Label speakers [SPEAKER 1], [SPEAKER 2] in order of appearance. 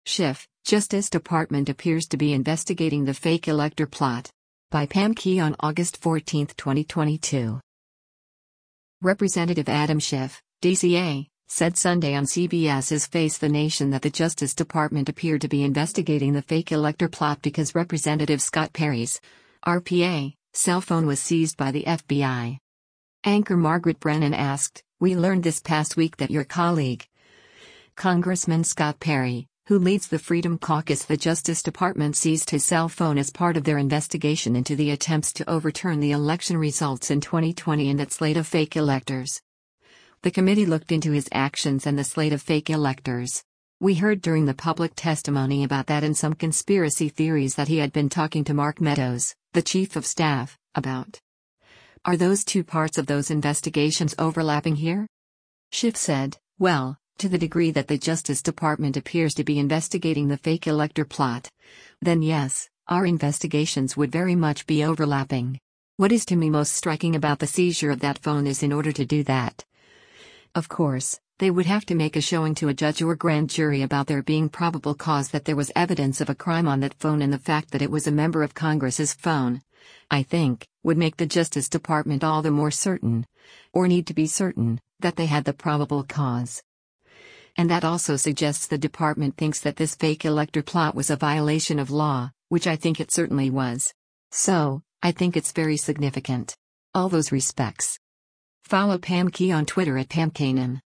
[SPEAKER 1] Schiff, Justice Department appears to be investigating the fake elector plot. By Pam Key on August 14, 2022. Representative Adam Schiff, DCA, said Sunday on CBS's Face the Nation that the Justice Department appeared to be investigating the fake elector plot because Representative Scott Perry's RPA cell phone was seized by the FBI. Anchor Margaret Brennan asked, "We learned this past week that your colleague, Congressman Scott Perry, who leads the Freedom Caucus, the Justice Department seized his cell phone as part of their investigation into the attempts to overturn the election results in 2020 and its slate of fake electors. The committee looked into his actions and the slate of fake electors. We heard during the public testimony about that and some conspiracy theories that he had been talking to Mark Meadows, the chief of staff, about. Are those two parts of those investigations overlapping here?" Schiff said, "Well, to the degree that the Justice Department appears to be investigating the fake elector plot, then yes, our investigations would very much be overlapping. What is to me most striking about the seizure of that phone is in order to do that, of course, they would have to make a showing to a judge or grand jury about there being probable cause that there was evidence of a crime on that phone, and the fact that it was a member of Congress's phone, I think, would make the Justice Department all the more certain, or need to be certain, that they had the probable cause. And that also suggests the department thinks that this fake elector plot was a violation of law, which I think it certainly was. So, I think it's very significant. All those respects." Follow Pam Key on Twitter at PamKanan.